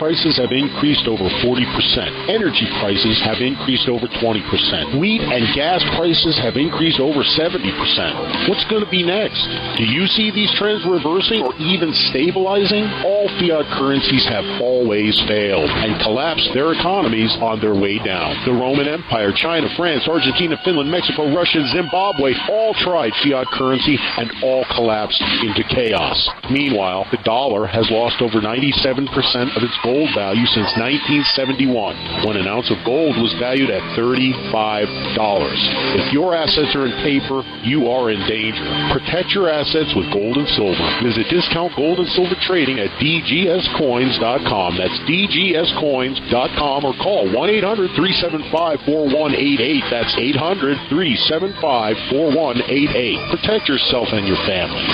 prices have increased over 40%. Energy prices have increased over 20%. Wheat and gas prices have increased over 70%. What's going to be next? Do you see these trends reversing or even stabilizing? All fiat currencies have always failed and collapsed their economies on their way down. The Roman Empire, China, France, Argentina, Finland, Mexico, Russia, Zimbabwe all tried fiat currency and all collapsed into chaos. Meanwhile, the dollar has lost over 97% of its gold value since 1971, when an ounce of gold was valued at $35. If your assets are in paper, you are in danger. Protect your assets with gold and silver. Visit Discount Gold and Silver Trading at dgscoins.com. That's dgscoins.com, or call 1-800-375-4188. That's 800-375-4188. Protect yourself and your family.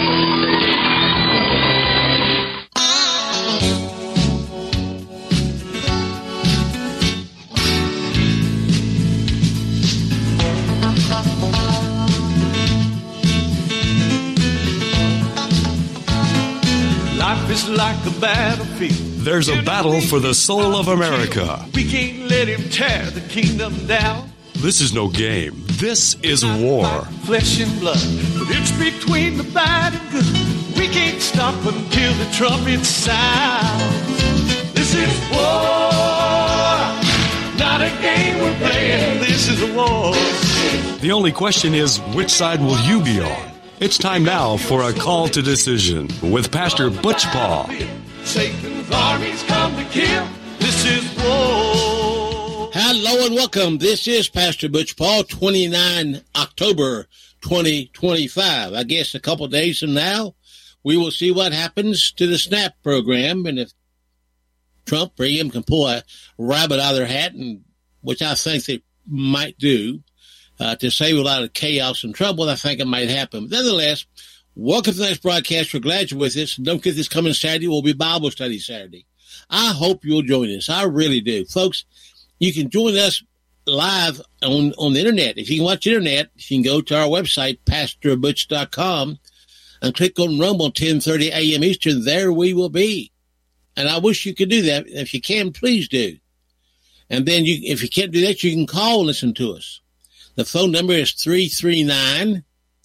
Life is like a battlefield. There's a battle for the soul of America. We can't let him tear the kingdom down. This is no game. This is war. Flesh and blood, but it's between the bad and good. We can't stop until the trumpet sounds. This is war, not a game we're playing. This is a war. The only question is, which side will you be on? It's time now for a call to decision with Pastor Butch Paul. Satan's armies come to kill. This is war. Hello and welcome. This is Pastor Butch Paul, 29 October 2025. I guess a couple days from now, we will see what happens to the SNAP program, and if Trump or him can pull a rabbit out of their hat, and which I think they might do, to save a lot of chaos and trouble. I think it might happen. But nonetheless, welcome to the next broadcast. We're glad you're with us. Don't forget this coming Saturday will be Bible study Saturday. I hope you'll join us. I really do. Folks, you can join us live on the internet. If you can watch the internet, you can go to our website, PastorButch.com, and click on Rumble 10:30 a.m. Eastern. There we will be. And I wish you could do that. If you can, please do. And then if you can't do that, you can call and listen to us. The phone number is 339-209-5013.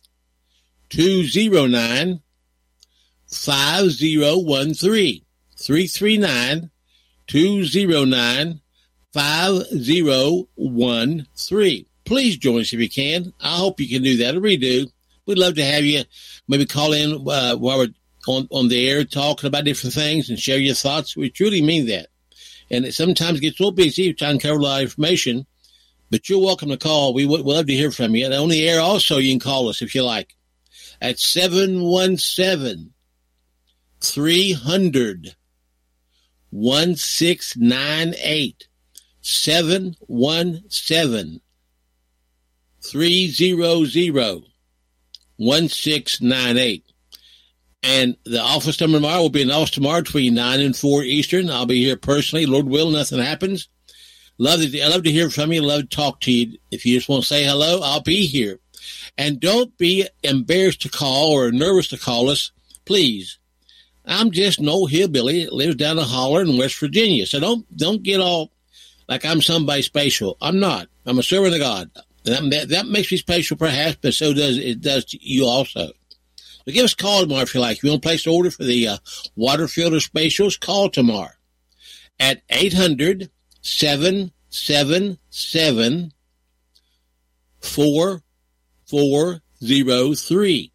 339-209-5013. Please join us if you can. I hope you can do that. I really do. We'd love to have you maybe call in while we're on the air talking about different things and share your thoughts. We truly mean that. And it sometimes gets so busy trying to cover a lot of information. But you're welcome to call. We'd love to hear from you. And on the air also, you can call us if you like at 717-300-1698. 717-300-1698. And the office number tomorrow will be in Austin tomorrow between 9 and 4 Eastern. I'll be here personally. Lord willing, nothing happens. I love to hear from you. Love to talk to you. If you just want to say hello, I'll be here. And don't be embarrassed to call or nervous to call us, please. I'm just an old hillbilly that lives down the holler in West Virginia. So don't get all like I'm somebody special. I'm not. I'm a servant of God. That makes me special perhaps, but so does you also. So give us a call tomorrow if you like. If you want to place an order for the water filter specials, call tomorrow at 800-777-4403.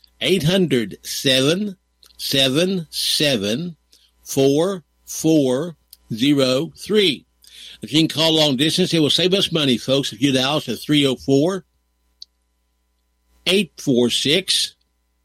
800-777-4403. If you can call long distance, it will save us money, folks. If you dial us at 304-846-4448.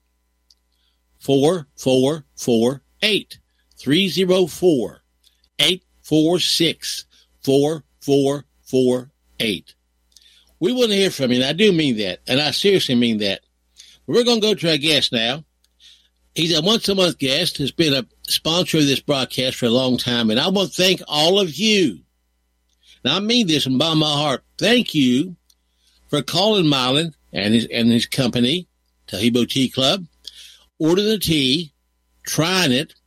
304-846-4448. We want to hear from you, and I do mean that, and I seriously mean that. We're going to go to our guest now. He's a once-a-month guest, has been a sponsor of this broadcast for a long time, and I want to thank all of you. And I mean this from bottom of my heart. Thank you for calling Mylan and his company, Tahibo Tea Club, ordering the tea, trying it,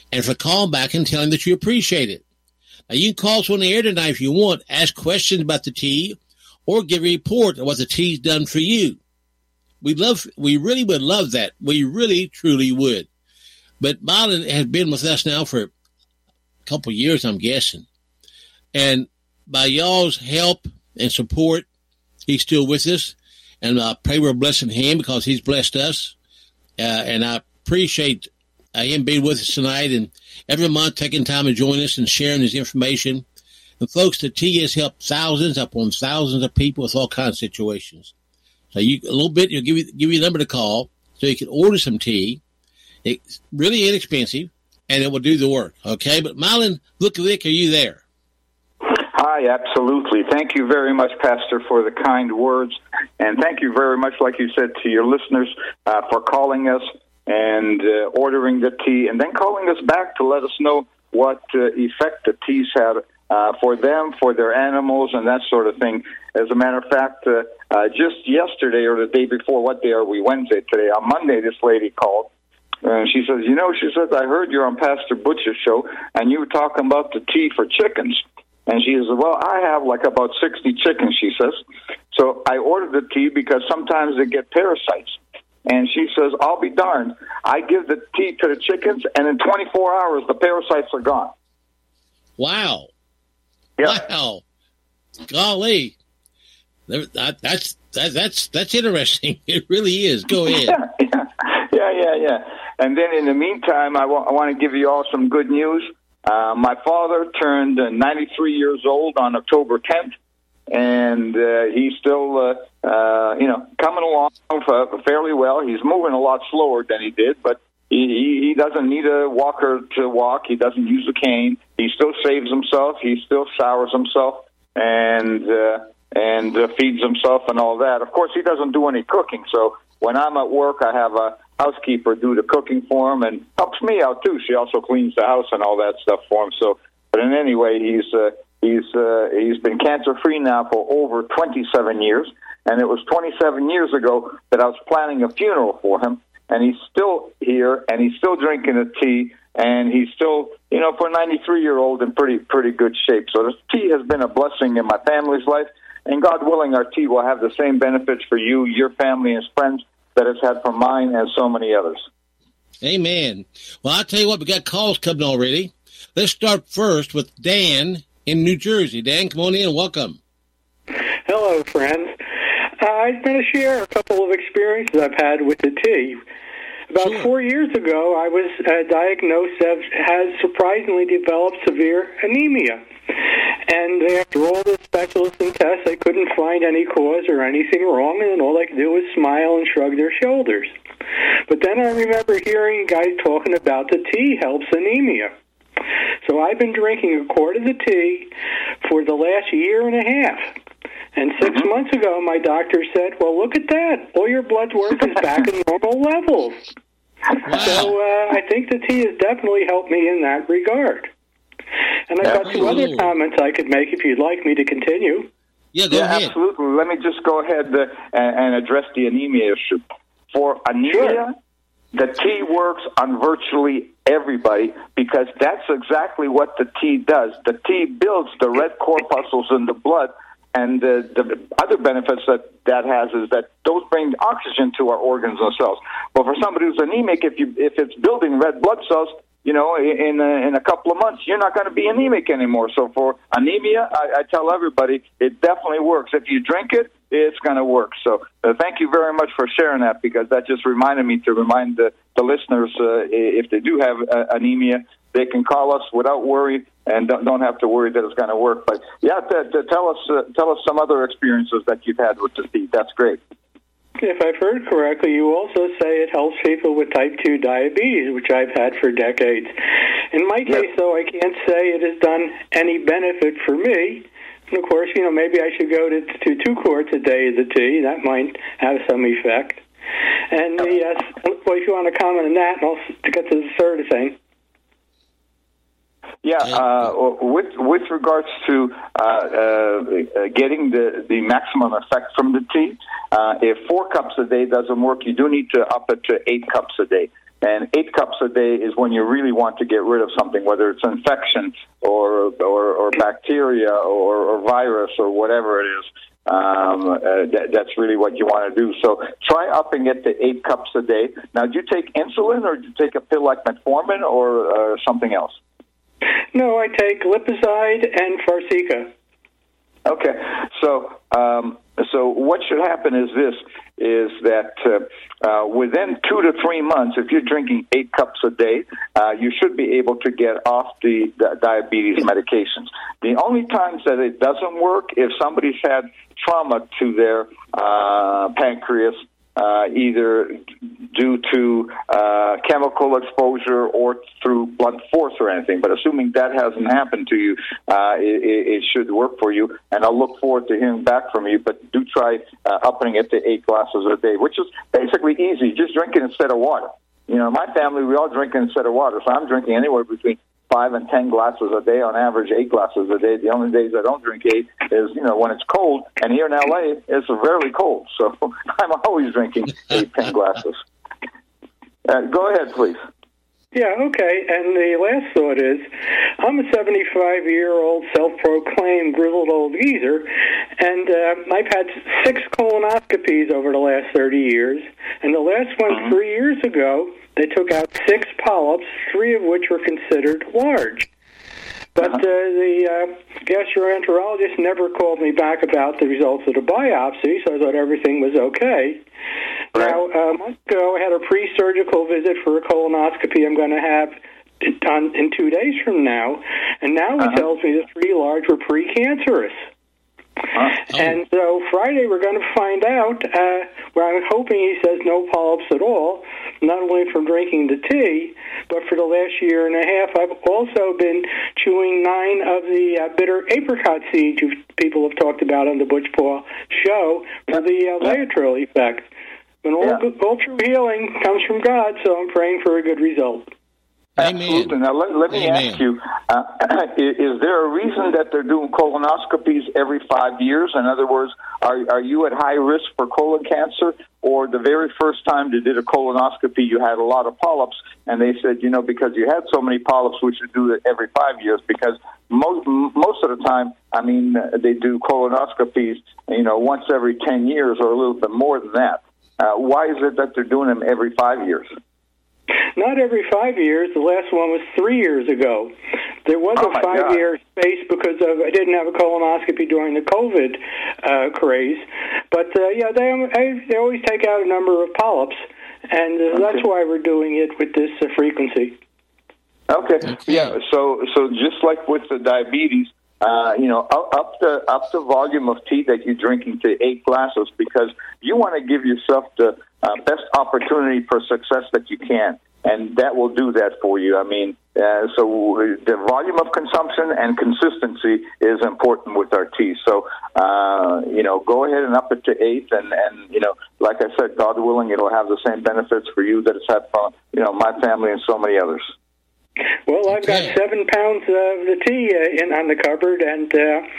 and for calling back and telling that you appreciate it. Now, you can call us on the air tonight if you want, ask questions about the tea, or give a report of what the tea's done for you. We really would love that. We really, truly would. But Marlon has been with us now for a couple of years, I'm guessing. And by y'all's help and support, he's still with us. And I pray we're blessing him because he's blessed us. And I appreciate him being with us tonight and every month taking time to join us and sharing his information. And folks, the tea has helped thousands upon thousands of people with all kinds of situations. So a little bit, you'll give you a number to call so you can order some tea. It's really inexpensive, and it will do the work, okay? But Marlon Vukovic, are you there? Hi, absolutely. Thank you very much, Pastor, for the kind words. And thank you very much, like you said, to your listeners for calling us and ordering the tea, and then calling us back to let us know what effect the teas had for them, for their animals, and that sort of thing. As a matter of fact, just yesterday or the day before, what day are we? Wednesday today. On Monday, this lady called. She says, I heard you're on Pastor Butch's show, and you were talking about the tea for chickens. And she says, well, I have like about 60 chickens, she says. So I ordered the tea because sometimes they get parasites. And she says, I'll be darned. I give the tea to the chickens, and in 24 hours, the parasites are gone. Wow. Yeah. Wow. Golly. That's interesting. It really is. Go ahead. Yeah. And then in the meantime, I want to give you all some good news. My father turned 93 years old on October 10th, and he's still, coming along fairly well. He's moving a lot slower than he did, but he doesn't need a walker to walk. He doesn't use a cane. He still saves himself. He still showers himself and feeds himself and all that. Of course, he doesn't do any cooking, so when I'm at work, I have a housekeeper do the cooking for him and helps me out too. She also cleans the house and all that stuff for him. So, but in any way, he's been cancer free now for over 27 years, and it was 27 years ago that I was planning a funeral for him, and he's still here and he's still drinking the tea, and he's still, for a 93-year-old in pretty good shape. So this tea has been a blessing in my family's life, and God willing, our tea will have the same benefits for you, your family, and friends that it's had for mine and so many others. Amen. Well, I'll tell you what, we got calls coming already. Let's start first with Dan in New Jersey. Dan, come on in. Welcome. Hello, friends. I'm going to share a couple of experiences I've had with the tea. About 4 years ago, I was diagnosed as had surprisingly developed severe anemia. And after all the specialists and tests, they couldn't find any cause or anything wrong, and all they could do was smile and shrug their shoulders. But then I remember hearing guys talking about the tea helps anemia. So I've been drinking a quart of the tea for the last year and a half. And 6 months ago, my doctor said, well, look at that. All your blood work is back in normal levels. Wow. So I think the tea has definitely helped me in that regard. And I've got two other comments I could make if you'd like me to continue. Yeah, go ahead. Absolutely. Let me just go ahead and address the anemia issue. For anemia, the tea works on virtually everybody because that's exactly what the tea does. The tea builds the red corpuscles in the blood, and the other benefits that has is that those bring oxygen to our organs and cells. But for somebody who's anemic, if it's building red blood cells, in a couple of months, you're not going to be anemic anymore. So for anemia, I tell everybody it definitely works. If you drink it, it's going to work. So thank you very much for sharing that, because that just reminded me to remind the listeners if they do have anemia, they can call us without worry and don't have to worry that it's going to work. But yeah, tell us some other experiences that you've had with the tea. That's great. If I've heard correctly, you also say it helps people with type 2 diabetes, which I've had for decades. In my case, though, I can't say it has done any benefit for me. And, of course, maybe I should go to 2 quarts a day of the tea. That might have some effect. And, yes, well, if you want to comment on that, and I'll get to the third thing. Yeah, with regards to getting the maximum effect from the tea, if 4 cups a day doesn't work, you do need to up it to 8 cups a day. And 8 cups a day is when you really want to get rid of something, whether it's infection or bacteria or virus or whatever it is. That's really what you want to do. So try upping it to 8 cups a day. Now, do you take insulin or do you take a pill like metformin or something else? No, I take Lipizide and Farxiga. Okay, so what should happen is that within 2 to 3 months, if you're drinking 8 cups a day, you should be able to get off the diabetes medications. The only times that it doesn't work if somebody's had trauma to their pancreas, either due to chemical exposure or through blunt force or anything. But assuming that hasn't happened to you, it should work for you. And I'll look forward to hearing back from you. But do try upping it to 8 glasses a day, which is basically easy. Just drink it instead of water. You know, in my family, we all drink it instead of water. So I'm drinking anywhere between 5 and 10 glasses a day, on average 8 glasses a day. The only days I don't drink 8 is, when it's cold, and here in L.A. it's very cold, so I'm always drinking 8, 10 glasses. Go ahead, please. Yeah, okay, and the last thought is, I'm a 75-year-old self-proclaimed grizzled old geezer, and I've had 6 colonoscopies over the last 30 years, and the last one 3 years ago, they took out 6 polyps, 3 of which were considered large. But the gastroenterologist never called me back about the results of the biopsy, so I thought everything was okay. Right. Now, a month ago, I had a pre-surgical visit for a colonoscopy I'm going to have in 2 days from now, and now he tells me the 3 large were precancerous. And so Friday we're going to find out, where I'm hoping he says no polyps at all, not only from drinking the tea, but for the last year and a half I've also been chewing 9 of the bitter apricot seeds people have talked about on the Butch Paul show for the Laetrile effect. And all true healing comes from God, so I'm praying for a good result. Absolutely. Now, let me ask you, is there a reason that they're doing colonoscopies every 5 years? In other words, are you at high risk for colon cancer? Or the very first time they did a colonoscopy, you had a lot of polyps, and they said, because you had so many polyps, we should do it every 5 years, because most of the time, they do colonoscopies, once every 10 years or a little bit more than that. Why is it that they're doing them every 5 years? Not every 5 years. The last one was 3 years ago. There was a 5-year space because I didn't have a colonoscopy during the COVID craze. But, they always take out a number of polyps, and that's why we're doing it with this frequency. Okay. Yeah, so just like with the diabetes, up the volume of tea that you're drinking to 8 glasses, because you want to give yourself the best opportunity for success that you can, and that will do that for you. So the volume of consumption and consistency is important with our tea. So, go ahead and up it to 8, and like I said, God willing, it'll have the same benefits for you that it's had for, my family and so many others. Well, I've got 7 pounds of the tea on the cupboard, and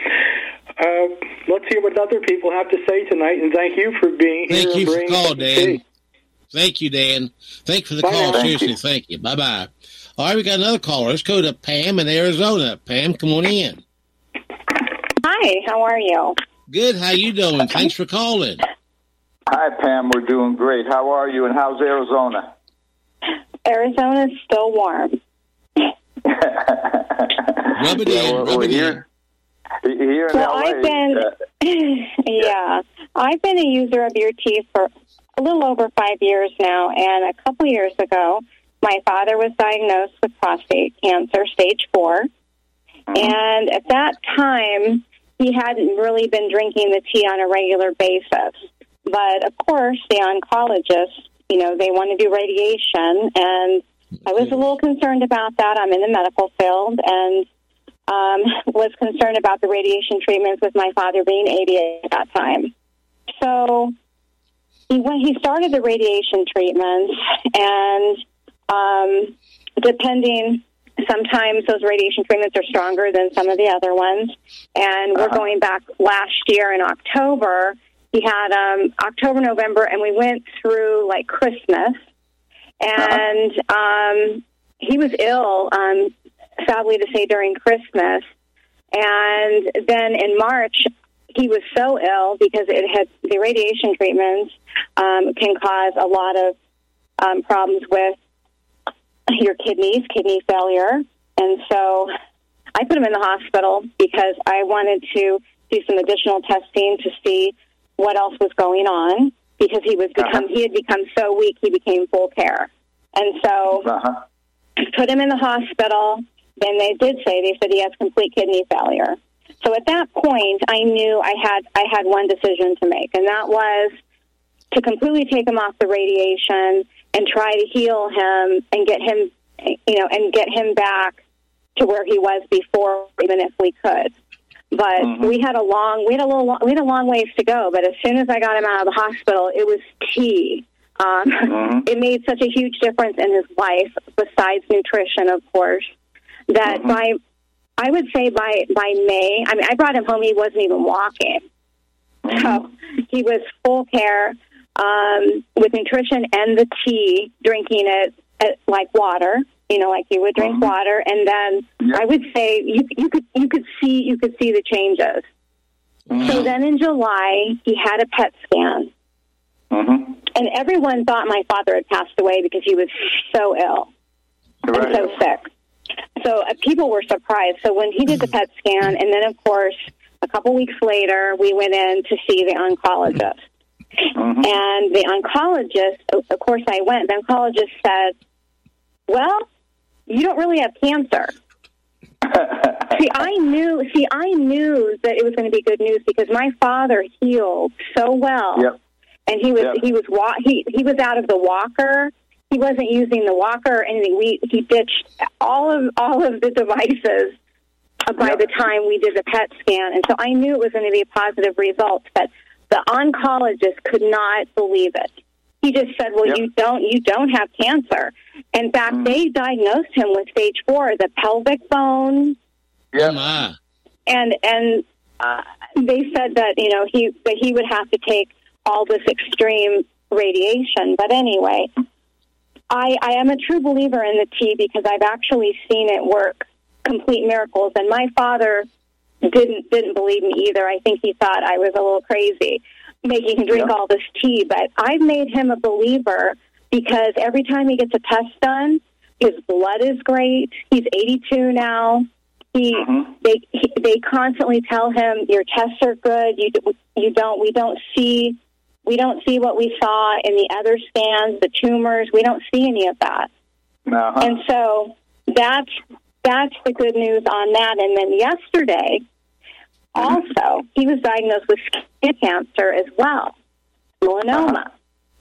let's hear what other people have to say tonight, and thank you for being here. Thank you for the call, Dan. Thank you, Dan. Thanks for the call. Seriously, thank you. Bye-bye. All right, we got another caller. Let's go to Pam in Arizona. Pam, come on in. Hi, how are you? Good. How you doing? Thanks for calling. Hi, Pam. We're doing great. How are you, and how's Arizona? Arizona's still warm. Rub it in. Here in well, LA, I've been a user of your tea for a little over 5 years now, and a couple years ago, my father was diagnosed with prostate cancer, stage 4, and at that time, he hadn't really been drinking the tea on a regular basis. But, of course, the oncologists, they want to do radiation, and I was a little concerned about that. I'm in the medical field, and was concerned about the radiation treatments with my father being 88 at that time. So when he started the radiation treatments, and depending, sometimes those radiation treatments are stronger than some of the other ones. And we're going back last year in October. He had October, November, and we went through like Christmas. and he was ill, sadly to say, during Christmas. And then in March, he was so ill because the radiation treatments can cause a lot of problems with your kidney failure. And so I put him in the hospital because I wanted to do some additional testing to see what else was going on, because he had become so weak he became full care. And so put him in the hospital. Then they said he has complete kidney failure. So at that point, I knew I had one decision to make, and that was to completely take him off the radiation and try to heal him and get him back to where he was before, even if we could. But we had a long ways to go. But as soon as I got him out of the hospital, it was tea. It made such a huge difference in his life, besides nutrition, of course, that I would say by May, I mean, I brought him home, he wasn't even walking. So he was full care with nutrition and the tea, drinking it like water, like you would drink water. And then I would say you could see the changes. So then in July, he had a PET scan. And everyone thought my father had passed away because he was so ill and so sick. So people were surprised. So when he did the PET scan, and then, of course, a couple weeks later, we went in to see the oncologist. And the oncologist, of course I went, the oncologist said, well, you don't really have cancer. I knew that it was going to be good news because my father healed so well. And he was out of the walker. He wasn't using the walker or anything. He ditched all of the devices by the time we did the PET scan, and so I knew it was going to be a positive result. But the oncologist could not believe it. He just said, "Well, you don't have cancer." In fact, they diagnosed him with stage 4, the pelvic bone. And they said that he would have to take all this extreme radiation. But anyway, I am a true believer in the tea because I've actually seen it work complete miracles. And my father didn't believe me either. I think he thought I was a little crazy making him drink all this tea. But I've made him a believer because every time he gets a test done, his blood is great. He's 82 now. They constantly tell him your tests are good. We don't see what we saw in the other scans, the tumors. We don't see any of that. And so that's the good news on that. And then yesterday, also, he was diagnosed with skin cancer as well, melanoma,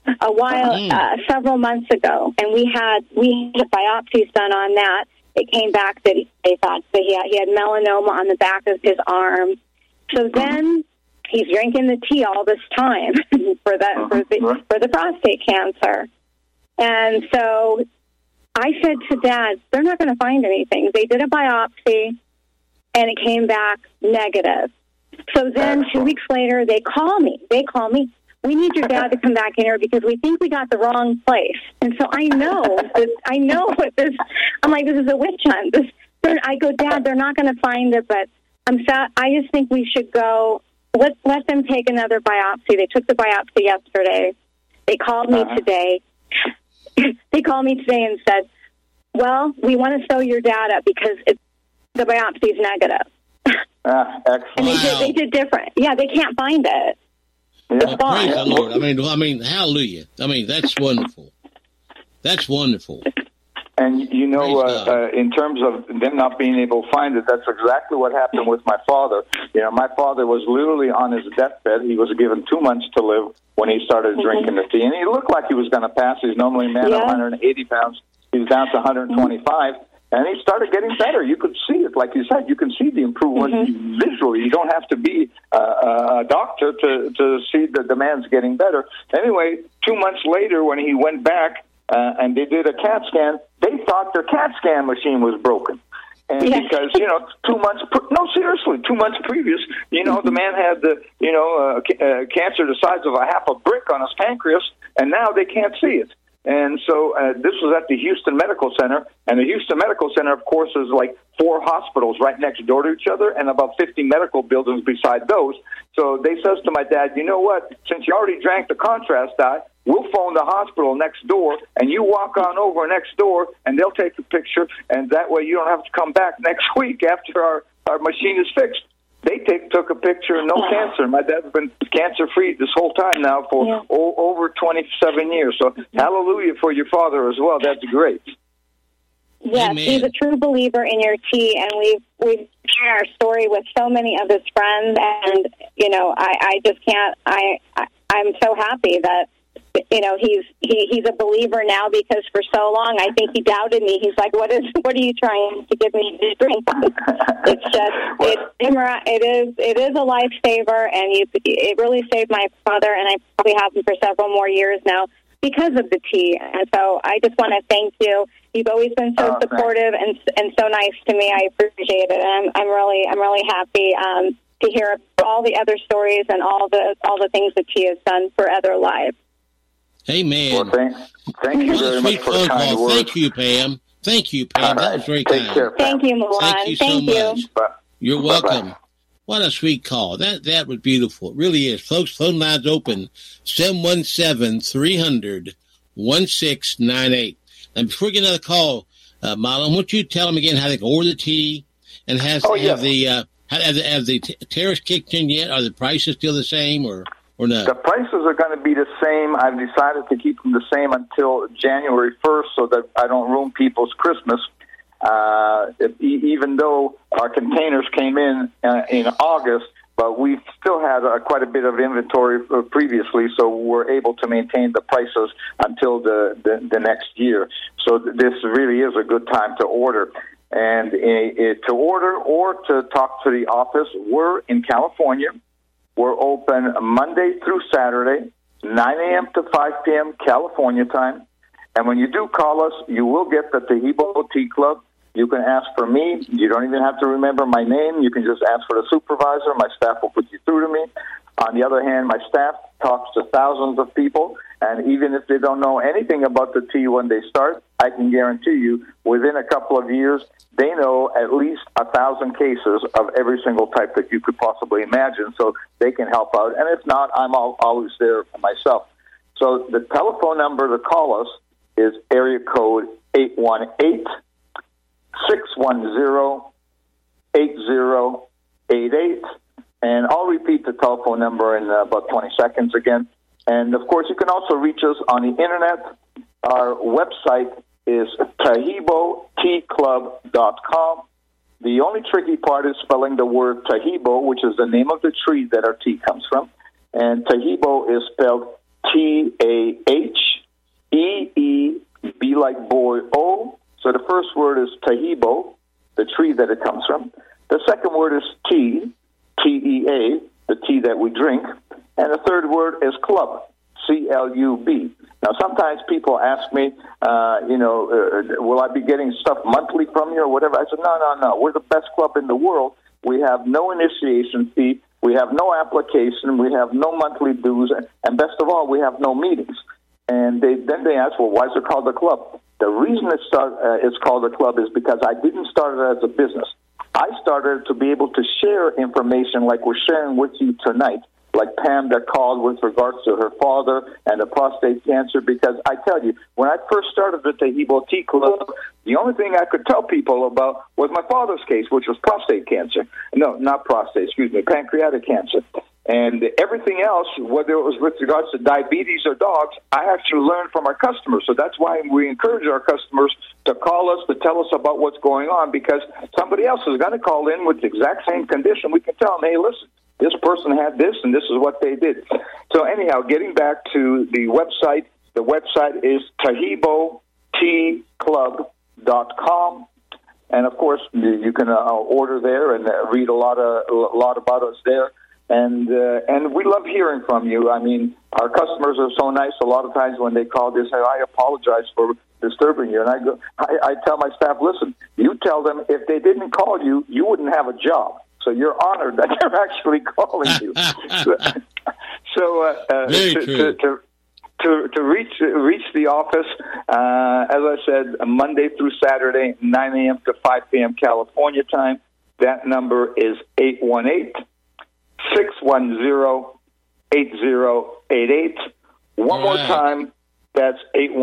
several months ago. And we had biopsies done on that. It came back that they thought that he had melanoma on the back of his arm. So then he's drinking the tea all this time for the prostate cancer. And so I said to Dad, they're not going to find anything. They did a biopsy, and it came back negative. So then 2 weeks later, they call me. We need your dad to come back in here because we think we got the wrong place. And so I know what this. I'm like, this is a witch hunt. I go, Dad, they're not going to find it, but I'm sad. I just think we should go. Let them take another biopsy. They took the biopsy yesterday. They called me today. They called me today and said, well, we want to sew your dad up because the biopsy is negative. Excellent. And they did different. Yeah, they can't find it. Well, praise the Lord. I mean, hallelujah. I mean, that's wonderful. That's wonderful. And, in terms of them not being able to find it, that's exactly what happened with my father. My father was literally on his deathbed. He was given 2 months to live when he started drinking the tea. And he looked like he was going to pass. He's normally a man of 180 pounds. He was down to 125. And he started getting better. You could see it. Like you said, you can see the improvement visually. You don't have to be a doctor to see that the man's getting better. Anyway, 2 months later, when he went back and they did a CAT scan, they thought their CAT scan machine was broken. And because, 2 months, 2 months previous, the man had cancer the size of a half a brick on his pancreas, and now they can't see it. And so this was at the Houston Medical Center, and the Houston Medical Center, of course, is like 4 hospitals right next door to each other and about 50 medical buildings beside those. So they says to my dad, you know what, since you already drank the contrast dye, we'll phone the hospital next door, and you walk on over next door, and they'll take a picture, and that way you don't have to come back next week after our machine is fixed. They took a picture, no cancer. My dad's been cancer-free this whole time now for over 27 years. So hallelujah for your father as well. That's great. Yes, Amen. he's a true believer in your tea, and we've shared our story with so many of his friends, and, you know, I just can't, I'm so happy that, you know, he's a believer now, because for so long I think he doubted me. He's like, what are you trying to give me to drink? It's just it is a lifesaver, and it really saved my father, and I probably have him for several more years now because of the tea. And so I just want to thank you. You've always been so supportive and so nice to me. I appreciate it, and I'm really happy to hear all the other stories and all the things that tea has done for other lives. Amen. Well, thank you very much for the kind words. Thank you, Pam. Thank you, Pam. That was very kind. Take care, Pam. Thank you, Milan. Thank you so much. Bye. You're welcome. Bye-bye. What a sweet call. That was beautiful. It really is. Folks, phone lines open, 717-300-1698. And before we get another call, Marlon, won't you tell them again how they can order the tea, and have the tariffs kicked in yet? Are the prices still the same, or no? The prices are going to be the same. I've decided to keep them the same until January 1st so that I don't ruin people's Christmas. Even though our containers came in August, but we've still had quite a bit of inventory previously, so we're able to maintain the prices until the next year. So this really is a good time to order. And to order or to talk to the office, we're in California. We're open Monday through Saturday, 9 a.m. to 5 p.m. California time. And when you do call us, you will get the Tahibo Tea Club. You can ask for me. You don't even have to remember my name. You can just ask for the supervisor. My staff will put you through to me. On the other hand, my staff talks to thousands of people, and even if they don't know anything about the tea when they start, I can guarantee you within a couple of years, they know at least 1,000 cases of every single type that you could possibly imagine, so they can help out. And if not, I'm always there for myself. So the telephone number to call us is area code 818-610-8088. And I'll repeat the telephone number in about 20 seconds again. And, of course, you can also reach us on the Internet. Our website is TahiboTeaClub.com. The only tricky part is spelling the word Tahibo, which is the name of the tree that our tea comes from. And Tahibo is spelled T-A-H-E-E-B like boy, O. So the first word is Tahibo, the tree that it comes from. The second word is tea, T-E-A, the tea that we drink. And the third word is club, C-L-U-B. Now, sometimes people ask me, will I be getting stuff monthly from you or whatever? I said, no. We're the best club in the world. We have no initiation fee. We have no application. We have no monthly dues. And best of all, we have no meetings. And then they ask, well, why is it called a club? The reason it's called a club is because I didn't start it as a business. I started to be able to share information like we're sharing with you tonight, like Pam that called with regards to her father and the prostate cancer, because I tell you, when I first started the Tahibo Tea Club, the only thing I could tell people about was my father's case, which was prostate cancer. No, not prostate, excuse me, pancreatic cancer. And everything else, whether it was with regards to diabetes or dogs, I actually learned from our customers. So that's why we encourage our customers to call us, to tell us about what's going on, because somebody else is going to call in with the exact same condition. We can tell them, hey, listen, this person had this, and this is what they did. So anyhow, getting back to the website is TahiboTeaClub.com. And, of course, you can order there and read a lot about us there. And we love hearing from you. I mean, our customers are so nice. A lot of times when they call, they say, I apologize for disturbing you. And I tell my staff, listen, you tell them if they didn't call you, you wouldn't have a job. So you're honored that they're actually calling you. to reach the office, as I said, Monday through Saturday, 9 a.m. to 5 p.m. California time. That number is 818-610-8088. One more time, that's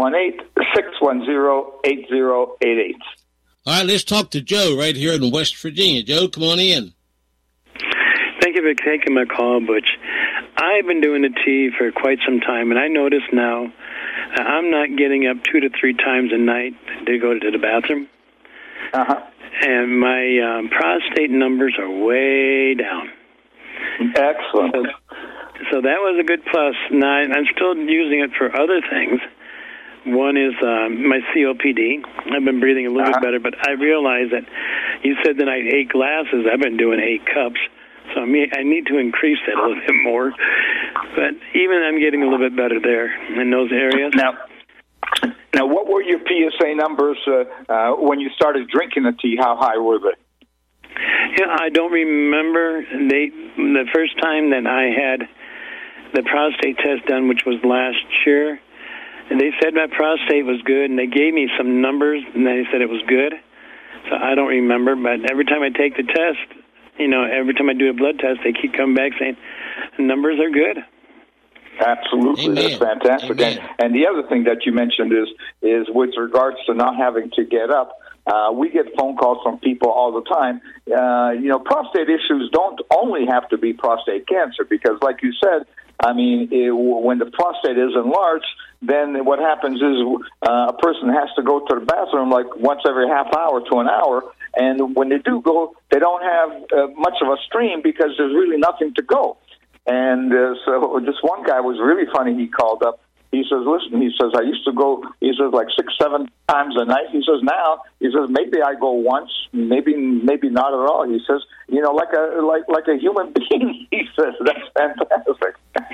818-610-8088. All right, let's talk to Joe right here in West Virginia. Joe, come on in. Thank you for taking my call, Butch. I've been doing the tea for quite some time, and I notice now I'm not getting up 2 to 3 times a night to go to the bathroom. Uh-huh. And my prostate numbers are way down. Excellent. So that was a good plus. Now, I'm still using it for other things. One is my COPD. I've been breathing a little bit better, but I realize that you said that I ate 8 glasses. I've been doing 8 cups. So I need to increase that a little bit more. But even I'm getting a little bit better there in those areas. Now, what were your PSA numbers when you started drinking the tea? How high were they? Yeah, I don't remember. The first time that I had the prostate test done, which was last year, and they said my prostate was good, and they gave me some numbers, and they said it was good. So I don't remember, but every time I take the test, every time I do a blood test, they keep coming back saying the numbers are good. Absolutely. Amen. That's fantastic. And the other thing that you mentioned is with regards to not having to get up, we get phone calls from people all the time. Prostate issues don't only have to be prostate cancer because, like you said, when the prostate is enlarged, then what happens is a person has to go to the bathroom like once every half hour to an hour. And when they do go, they don't have much of a stream because there's really nothing to go. And so this one guy was really funny. He called up. He says, listen, he says, I used to go, he says, like 6-7 times a night. He says, now, he says, maybe I go once, maybe not at all. He says, like a human being. He says, that's fantastic.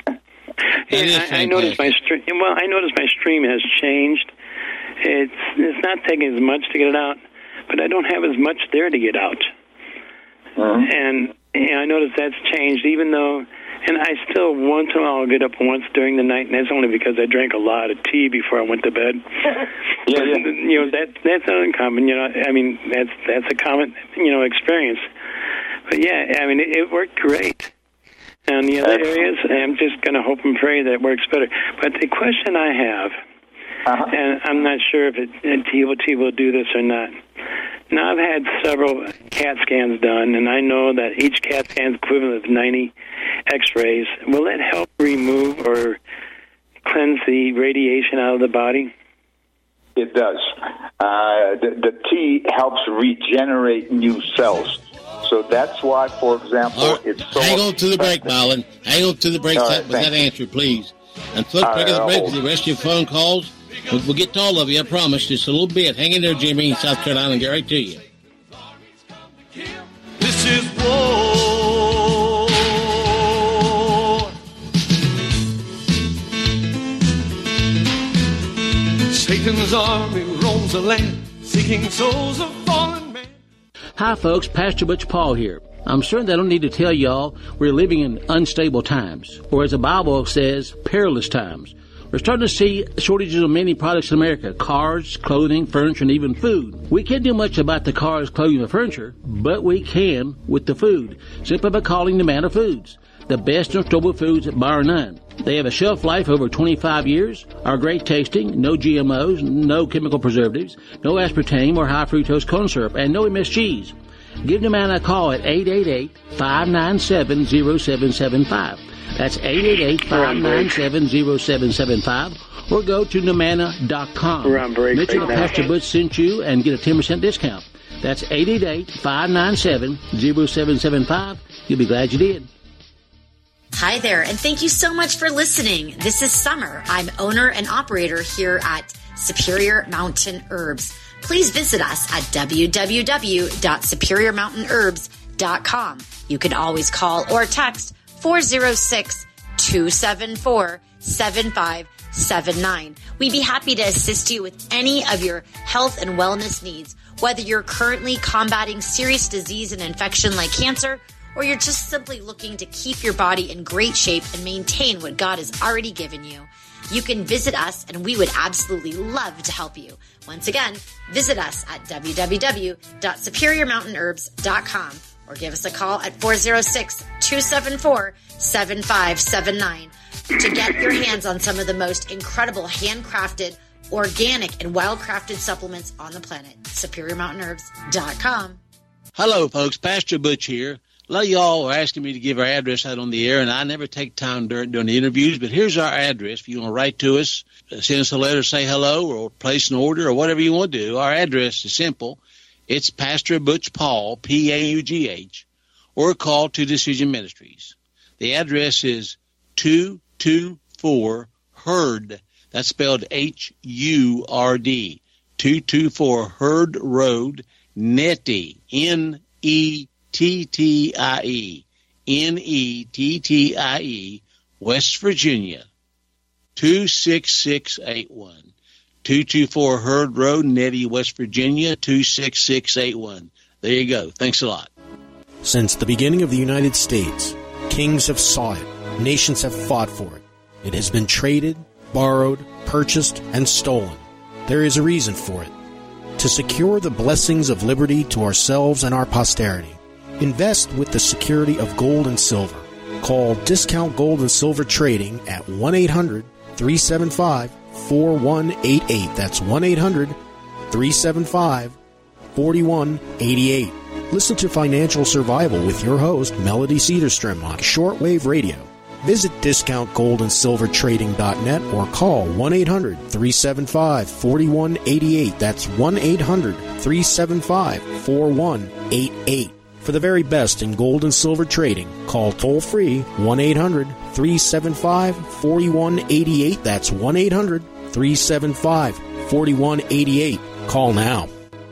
I noticed my stream. Well, I noticed my stream has changed. It's not taking as much to get it out, but I don't have as much there to get out. And I noticed that's changed, even though. And I still, once in a while, I'll get up once during the night, and that's only because I drank a lot of tea before I went to bed. That's uncommon. That's a common, experience. But it worked great. And the other areas, I'm just going to hope and pray that it works better. But the question I have, and I'm not sure if TVT will do this or not. Now, I've had several CAT scans done, and I know that each CAT scan is equivalent of 90 X-rays. Will it help remove or cleanse the radiation out of the body? It does. The tea helps regenerate new cells. So that's why, for example, it's so... Hang on to the break, Marlon. Hang on to the break with that answer, please. And flip back to the break with the rest of your phone calls. We'll get to all of you, I promise. Just a little bit. Hang in there, Jimmy, in South Carolina, and get right to you. This is war. Satan's army roams the land, seeking souls of fallen men. Hi, folks. Pastor Butch Paul here. I'm certain that I don't need to tell y'all we're living in unstable times, or as the Bible says, perilous times. We're starting to see shortages of many products in America: cars, clothing, furniture, and even food. We can't do much about the cars, clothing, and furniture, but we can with the food, simply by calling Nomana Foods. The best in storable foods, bar none. They have a shelf life over 25 years, are great tasting, no GMOs, no chemical preservatives, no aspartame or high fructose corn syrup, and no MSGs. Give Nomana a call at 888-597-0775. That's 888-597-0775. Or go to Nomana.com. Mention that Pastor Butch sent you and get a 10% discount. That's 888-597-0775. You'll be glad you did. Hi there, and thank you so much for listening. This is Summer. I'm owner and operator here at Superior Mountain Herbs. Please visit us at www.superiormountainherbs.com. You can always call or text 406-274-7579. We'd be happy to assist you with any of your health and wellness needs, whether you're currently combating serious disease and infection like cancer, or you're just simply looking to keep your body in great shape and maintain what God has already given you. you can visit us, and we would absolutely love to help you. Once again, visit us at www.superiormountainherbs.com or give us a call at 406-274-7579 to get your hands on some of the most incredible handcrafted, organic, and well-crafted supplements on the planet. SuperiorMountainHerbs.com. Hello, folks. Pastor Butch here. A lot of y'all are asking me to give our address out on the air, and I never take time during the interviews, but here's our address. If you want to write to us, send us a letter, say hello, or place an order, or whatever you want to do, our address is simple. It's Pastor Butch Paul, P-A-U-G-H, or call Two Decision Ministries. The address is 224 Hurd. That's spelled H-U-R-D. 224 Hurd Road, Nettie, Nettie, Nettie, West Virginia, 26681. 224 Hurd Road, Nettie, West Virginia, 26681. There you go. Thanks a lot. Since the beginning of the United States, kings have sought it. Nations have fought for it. It has been traded, borrowed, purchased, and stolen. There is a reason for it. To secure the blessings of liberty to ourselves and our posterity, invest with the security of gold and silver. Call Discount Gold and Silver Trading at 1-800-375-4188. That's 1-800-375-4188. Listen to Financial Survival with your host, Melody Cedarstrom, on Shortwave Radio. Visit DiscountGoldandSilverTrading.net or call 1-800-375-4188. That's 1-800-375-4188. For the very best in gold and silver trading, call toll-free 1-800-375-4188. That's 1-800-375-4188. Call now.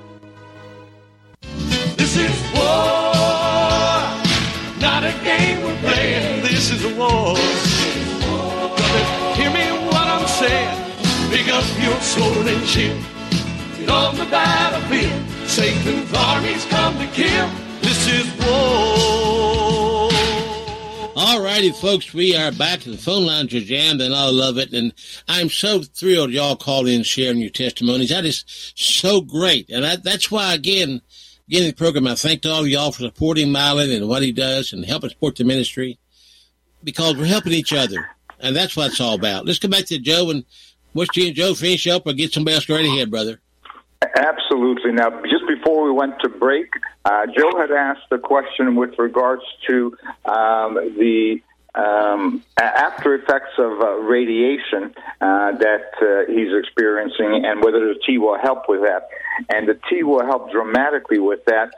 This is war, not a game we're playing. This is a war. Brother, hear me what I'm saying. Pick up your sword and shield. Get on the battlefield. Satan's armies come to kill. This is war. All righty, folks, we are back. The phone lines are jammed, and I love it. And I'm so thrilled y'all called in sharing your testimonies. That is so great. And that's why, again, beginning of the program, I thank all of y'all for supporting Mylon and what he does and helping support the ministry, because we're helping each other. And that's what it's all about. Let's come back to Joe, and what's you and Joe finish up or get somebody else right ahead, brother? Absolutely. Now, just before we went to break, Joe had asked the question with regards to the after effects of radiation that he's experiencing, and whether the tea will help with that. And the tea will help dramatically with that.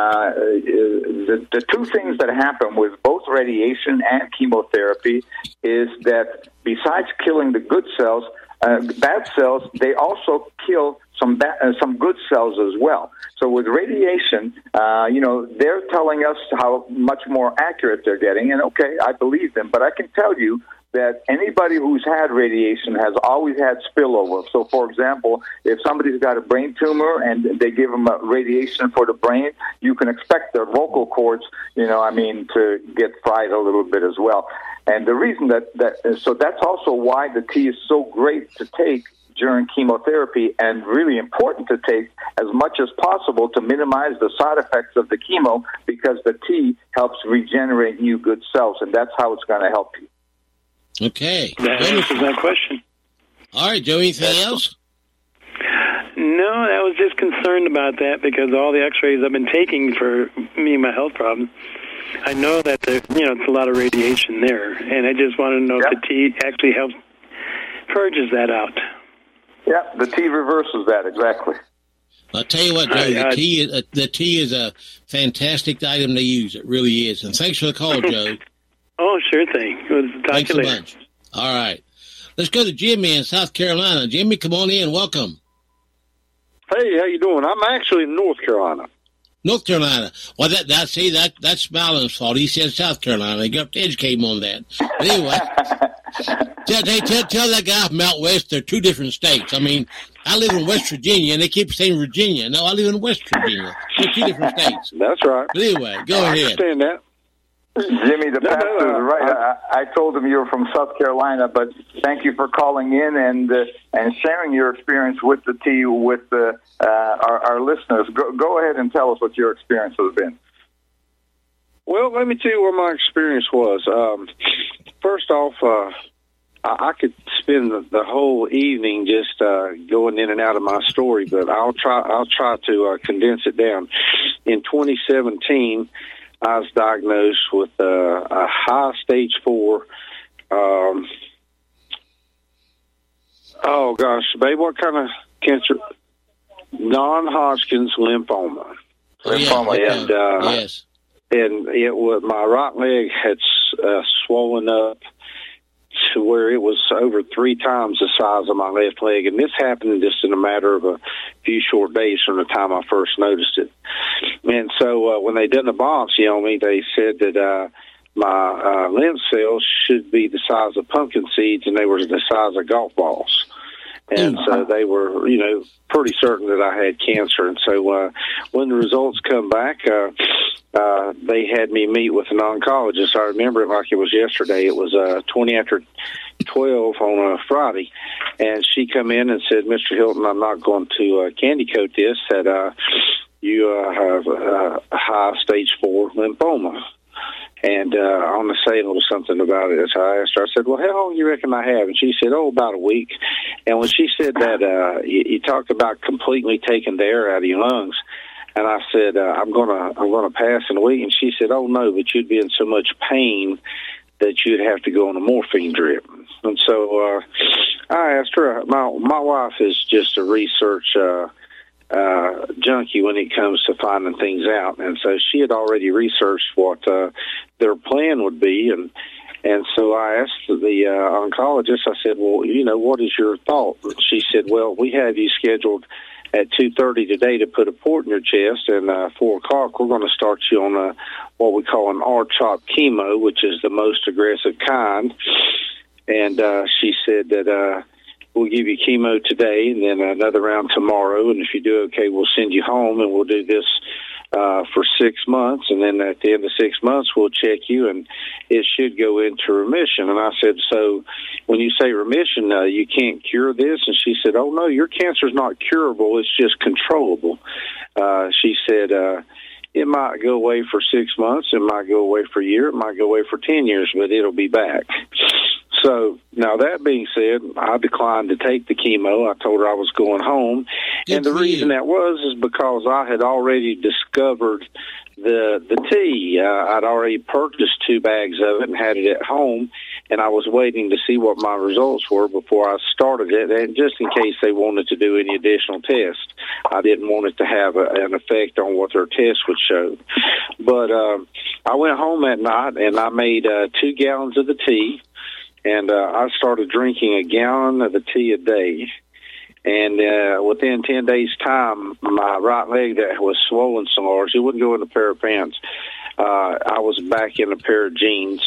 The two things that happen with both radiation and chemotherapy is that besides killing the good cells, bad cells, they also kill some good cells as well. So with radiation, they're telling us how much more accurate they're getting, and okay, I believe them, but I can tell you that anybody who's had radiation has always had spillover. So, for example, if somebody's got a brain tumor and they give them a radiation for the brain, you can expect their vocal cords, to get fried a little bit as well. And the reason so that's also why the tea is so great to take during chemotherapy, and really important to take as much as possible to minimize the side effects of the chemo, because the tea helps regenerate new good cells, and that's how it's going to help you. Okay. That answers that question. All right, Joe, anything else? No, I was just concerned about that because all the x-rays I've been taking for me and my health problems, I know that it's a lot of radiation there, and I just want to know if the tea actually helps purges that out. Yeah, the tea reverses that, exactly. I'll tell you what, Joe, the tea is a fantastic item to use. It really is. And thanks for the call, Joe. Oh, sure thing. Thanks a bunch. All right. Let's go to Jimmy in South Carolina. Jimmy, come on in. Welcome. Hey, how you doing? I'm actually in North Carolina. North Carolina. Well, that's Mylon's fault. He said South Carolina. You got to educate him on that. But anyway, tell that guy from out west they're two different states. I mean, I live in West Virginia, and they keep saying Virginia. No, I live in West Virginia. They're two different states. That's right. But anyway, go ahead. I understand that. Jimmy, the pastor is right. I told him you were from South Carolina, but thank you for calling in and sharing your experience with the tea with our listeners. Go ahead and tell us what your experience has been. Well, let me tell you what my experience was. First off, I could spend the whole evening just going in and out of my story, but I'll try to condense it down. In 2017, I was diagnosed with a high stage 4. Oh gosh, babe, what kind of cancer? Non-Hodgkin's lymphoma. And yes. And it was, my right leg had swollen up to where it was over 3 times the size of my left leg. And this happened just in a matter of a few short days from the time I first noticed it. And so when they done the biopsy on me, they said that my lymph cells should be the size of pumpkin seeds, and they were the size of golf balls. And so they were, pretty certain that I had cancer. And so when the results come back, they had me meet with an oncologist. I remember it like it was yesterday. It was 20 after 12 on a Friday. And she come in and said, Mr. Hilton, I'm not going to candy coat this, that you have a high stage 4 lymphoma. And on the sale was something about it. So I asked her, I said, well, how long do you reckon I have? And she said, about a week. And when she said that, you talked about completely taking the air out of your lungs. And I said, I'm gonna pass in a week. And she said, oh, no, but you'd be in so much pain that you'd have to go on a morphine drip. And so I asked her, my wife is just a research junkie when it comes to finding things out. And so she had already researched what their plan would be. And so I asked the oncologist, I said, well, what is your thought? She said, well, we have you scheduled at 2:30 today to put a port in your chest, and 4 o'clock we're going to start you on what we call an R-CHOP chemo, which is the most aggressive kind. And she said that we'll give you chemo today and then another round tomorrow, and if you do okay, we'll send you home, and we'll do this for 6 months, and then at the end of 6 months, we'll check you, and it should go into remission. And I said, so when you say remission, you can't cure this? And she said, oh, no, your cancer's not curable. It's just controllable. She said, it might go away for 6 months. It might go away for a year. It might go away for 10 years, but it'll be back. So now that being said, I declined to take the chemo. I told her I was going home. And the reason that was is because I had already discovered the tea. I'd already purchased 2 bags of it and had it at home, and I was waiting to see what my results were before I started it, and just in case they wanted to do any additional tests. I didn't want it to have an effect on what their tests would show. But I went home that night, and I made 2 gallons of the tea. And I started drinking a gallon of the tea a day. And within 10 days' time, my right leg that was swollen so large, it wouldn't go in a pair of pants. I was back in a pair of jeans.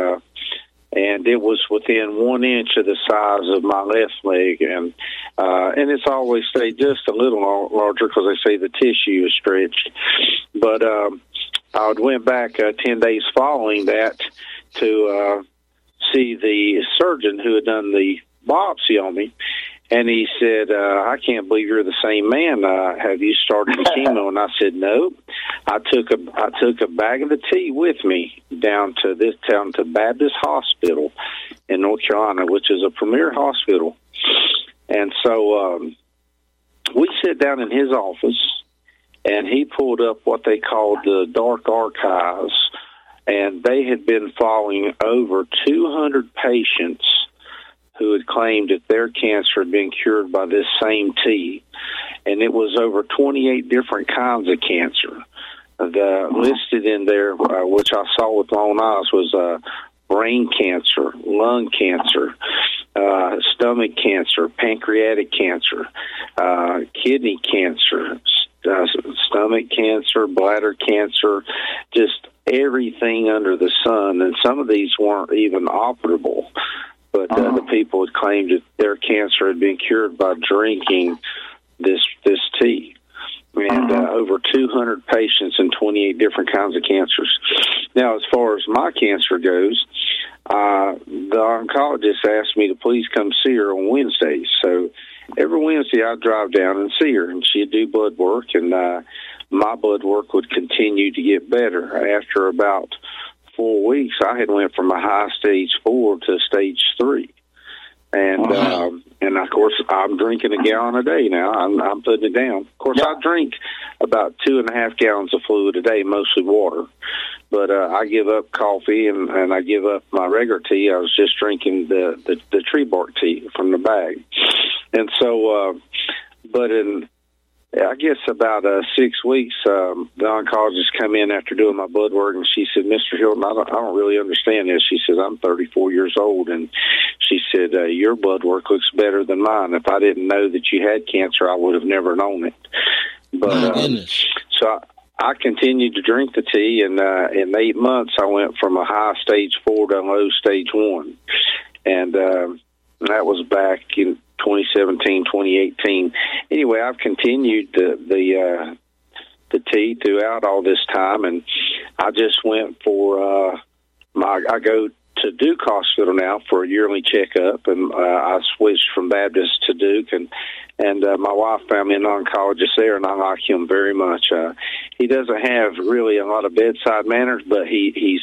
And it was within 1 inch of the size of my left leg. And it's always stayed just a little larger because they say the tissue is stretched. But I went back 10 days following that to see the surgeon who had done the biopsy on me, and he said, I can't believe you're the same man. Have you started the chemo? And I said, no. I took a bag of the tea with me down to Baptist Hospital in North Carolina, which is a premier hospital. And so we sit down in his office, and he pulled up what they called the dark archives. And they had been following over 200 patients who had claimed that their cancer had been cured by this same tea. And it was over 28 different kinds of cancer. Listed in there, which I saw with my own eyes, was brain cancer, lung cancer, stomach cancer, pancreatic cancer, kidney cancer, stomach cancer, bladder cancer, just everything under the sun. And some of these weren't even operable, but the people had claimed that their cancer had been cured by drinking this tea. and over 200 patients in 28 different kinds of cancers. Now, as far as my cancer goes, the oncologist asked me to please come see her on Wednesdays. So every Wednesday I'd drive down and see her, and she'd do blood work, and my blood work would continue to get better. After about 4 weeks, I had went from a high stage 4 to stage 3. And of course, I'm drinking a gallon a day now. I'm putting it down. Of course, I drink about 2.5 gallons of fluid a day, mostly water. But I give up coffee and I give up my regular tea. I was just drinking the tree bark tea from the bag. And so, but in, I guess about 6 weeks, the oncologist come in after doing my blood work, and she said, Mr. Hilton, I don't really understand this. She says, I'm 34 years old, and she said, your blood work looks better than mine. If I didn't know that you had cancer, I would have never known it. But so I continued to drink the tea, and in 8 months, I went from a high stage 4 to a low stage 1. And that was back in 2017, 2018. Anyway, I've continued the tea throughout all this time, and I just went for I go to Duke Hospital now for a yearly checkup, and I switched from Baptist to Duke, and my wife found me an oncologist there, and I like him very much. He doesn't have really a lot of bedside manners, but he's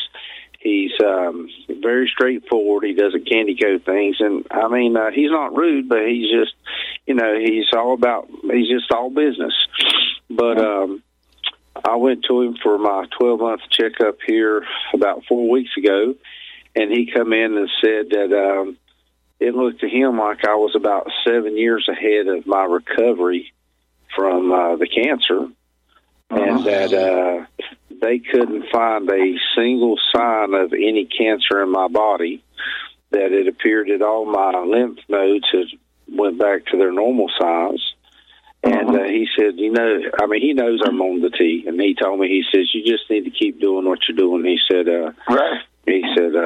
very straightforward. He doesn't candy coat things, and I mean, he's not rude, but he's just, he's just all business. But I went to him for my 12-month checkup here about 4 weeks ago, and he come in and said that it looked to him like I was about 7 years ahead of my recovery from the cancer, and that they couldn't find a single sign of any cancer in my body, that it appeared that all my lymph nodes had went back to their normal size. And he said, he knows I'm on the tea, and he told me, he says, you just need to keep doing what you're doing. He said, he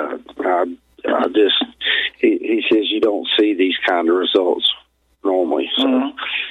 says, you don't see these kind of results normally. So,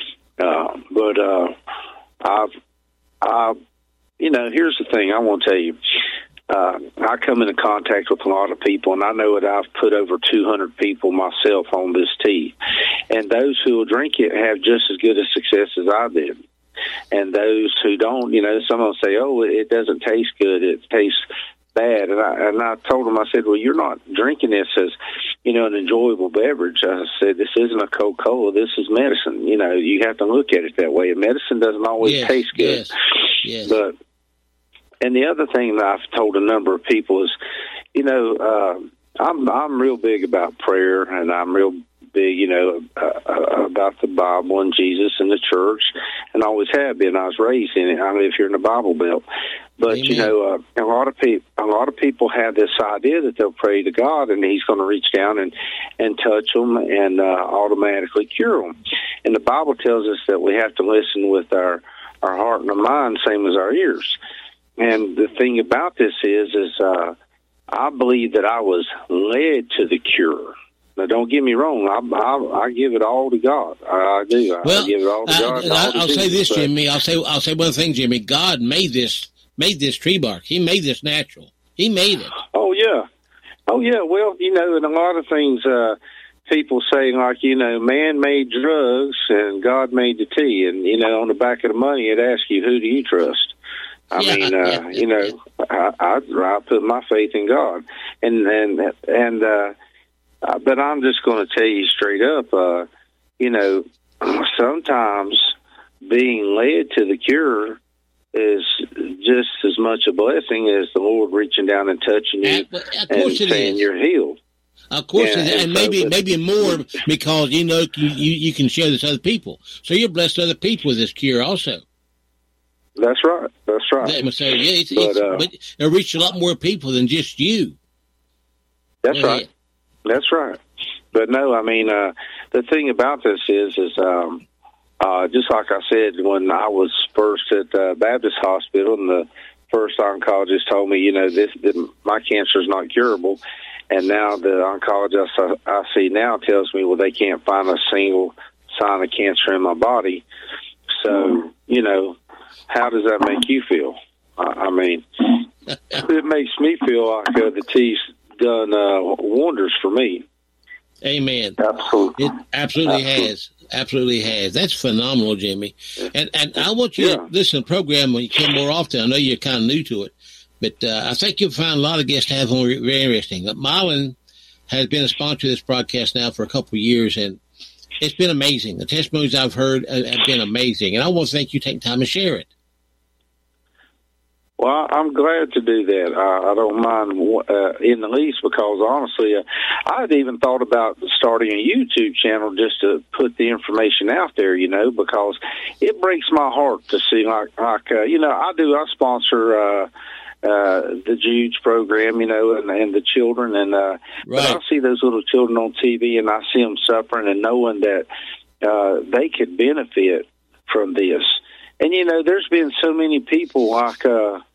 here's the thing I want to tell you. I come into contact with a lot of people, and I know that I've put over 200 people myself on this tea. And those who will drink it have just as good a success as I did. And those who don't, some will say, oh, it doesn't taste good, it tastes bad. And I told them, I said, well, you're not drinking this as, an enjoyable beverage. I said, this isn't a Coca-Cola, this is medicine. You have to look at it that way. And medicine doesn't always taste good. Yes. But, and the other thing that I've told a number of people is, I'm real big about prayer, and I'm real big, about the Bible and Jesus and the church, and always have been. I was raised in it. I live here in the Bible Belt. But, a lot of people have this idea that they'll pray to God, and he's going to reach down and touch them and automatically cure them. And the Bible tells us that we have to listen with our heart and our mind, same as our ears. And the thing about this is I believe that I was led to the cure. Now, don't get me wrong. I give it all to God. I do. I give it all to God. I'll say this, Jimmy. I'll say one thing, Jimmy. God made this tree bark. He made this natural. He made it. Oh yeah. Well, and a lot of things people say, like, man made drugs and God made the tea, and on the back of the money it asks you, who do you trust? I put my faith in God, but I'm just going to tell you straight up, sometimes being led to the cure is just as much a blessing as the Lord reaching down and touching you and saying you're healed. Of course, and maybe more, because you can share this with other people. So you're blessed other people with this cure also. That's right. So but it'll reach a lot more people than just you. That's right. That's right. But no, the thing about this is just like I said, when I was first at Baptist Hospital, and the first oncologist told me, my cancer is not curable. And now the oncologist I see now tells me, well, they can't find a single sign of cancer in my body. So, how does that make you feel? I mean, it makes me feel like the tea's done wonders for me. Amen. Absolutely. It absolutely has. Absolutely has. That's phenomenal, Jimmy. And I want you to listen to the program when you come more often. I know you're kind of new to it, but I think you'll find a lot of guests to have on very interesting. Mylan has been a sponsor of this broadcast now for a couple of years, and it's been amazing. The testimonies I've heard have been amazing, and I want to thank you for taking time to share it. Well, I'm glad to do that. I don't mind in the least, because honestly, I had even thought about starting a YouTube channel just to put the information out there, because it breaks my heart to see I sponsor the Jude's program, and the children, and but I see those little children on TV, and I see them suffering, and knowing that they could benefit from this. And there's been so many people like,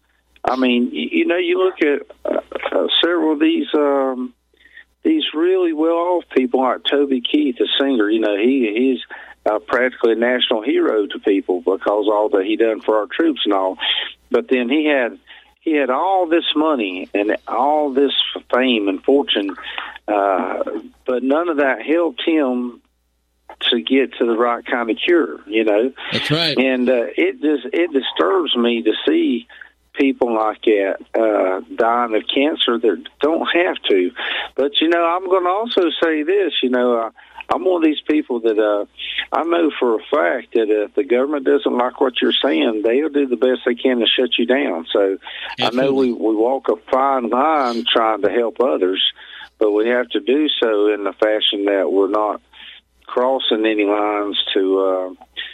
you look at several of these really well-off people like Toby Keith, the singer. He's practically a national hero to people because all that he done for our troops and all. But then he had all this money and all this fame and fortune, but none of that helped him to get to the right kind of cure. That's right. And it disturbs me to see people like that dying of cancer that don't have to. But I'm going to also say this. I'm one of these people that I know for a fact that if the government doesn't like what you're saying, they'll do the best they can to shut you down. So absolutely. I know we walk a fine line trying to help others, but we have to do so in the fashion that we're not crossing any lines to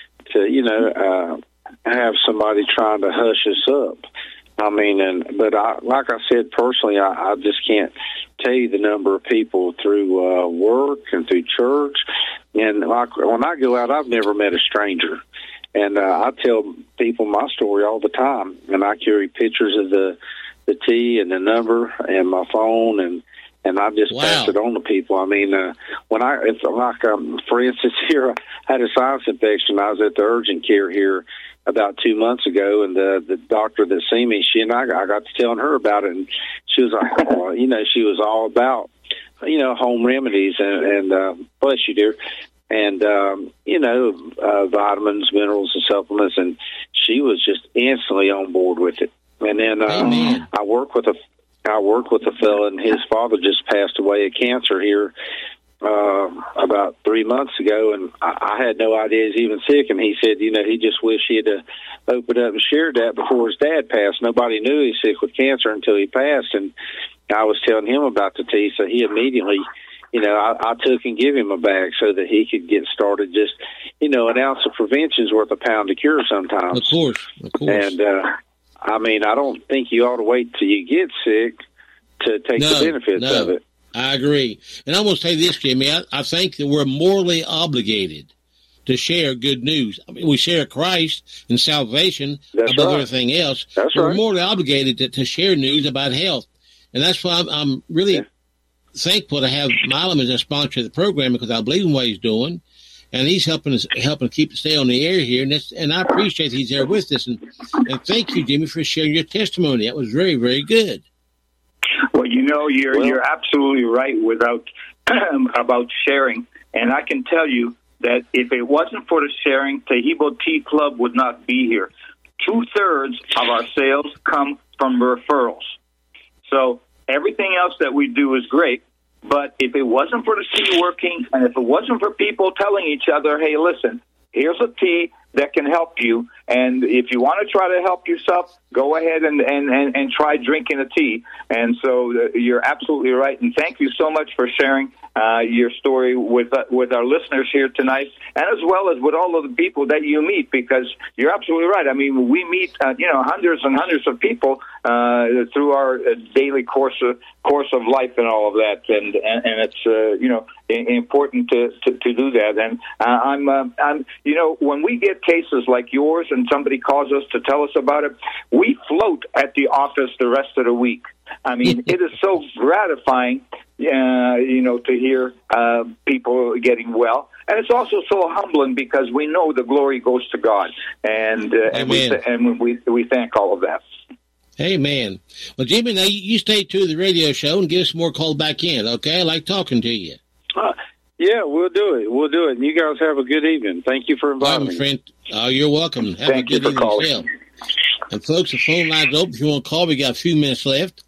have somebody trying to hush us up. Like I said, personally, I just can't tell you the number of people through work and through church. And like when I go out, I've never met a stranger. And I tell people my story all the time. And I carry pictures of the tea and the number and my phone, and I just pass it on to people. For instance, here I had a sinus infection. I was at the urgent care here about 2 months ago, and the doctor that seen me, she and I got to telling her about it, and she was like, she was all about, home remedies and bless you, dear, and vitamins, minerals, and supplements, and she was just instantly on board with it. And then I work with a fellow, and his father just passed away of cancer here about 3 months ago, and I had no idea he was even sick, and he said, he just wished he had opened up and shared that before his dad passed. Nobody knew he was sick with cancer until he passed, and I was telling him about the tea, so he immediately, I took and gave him a bag so that he could get started. Just, an ounce of prevention is worth a pound of cure sometimes. Of course. And, I don't think you ought to wait till you get sick to take the benefits of it. I agree. And I want to say this, Jimmy. I think that we're morally obligated to share good news. We share Christ and salvation above everything else. We're morally obligated to share news about health. And that's why I'm really thankful to have Milam as a sponsor of the program, because I believe in what he's doing. And he's helping keep it stay on the air here. And I appreciate he's there with us. And thank you, Jimmy, for sharing your testimony. That was very, very good. Well, you're absolutely right about sharing. And I can tell you that if it wasn't for the sharing, Tahibo Tea Club would not be here. 2/3 of our sales come from referrals. So everything else that we do is great. But if it wasn't for the tea working, and if it wasn't for people telling each other, hey, listen, here's a tea that can help you, and if you want to try to help yourself, go ahead and try drinking a tea. And so you're absolutely right, and thank you so much for sharing your story with our listeners here tonight, and as well as with all of the people that you meet, because you're absolutely right. We meet hundreds and hundreds of people through our daily course of life and all of that, and it's important to do that. And I'm when we get cases like yours and somebody calls us to tell us about it, we float at the office the rest of the week. It is so gratifying to hear people getting well. And it's also so humbling because we know the glory goes to God, and we thank all of that. Amen. Well, Jimmy, now you stay to the radio show and give us more call back in, okay? I like talking to you. Yeah, we'll do it. We'll do it. And you guys have a good evening. Thank you for inviting me. Friend. Oh, you're welcome. Have a good evening yourself. And folks, the phone line's open. If you want to call, we got a few minutes left.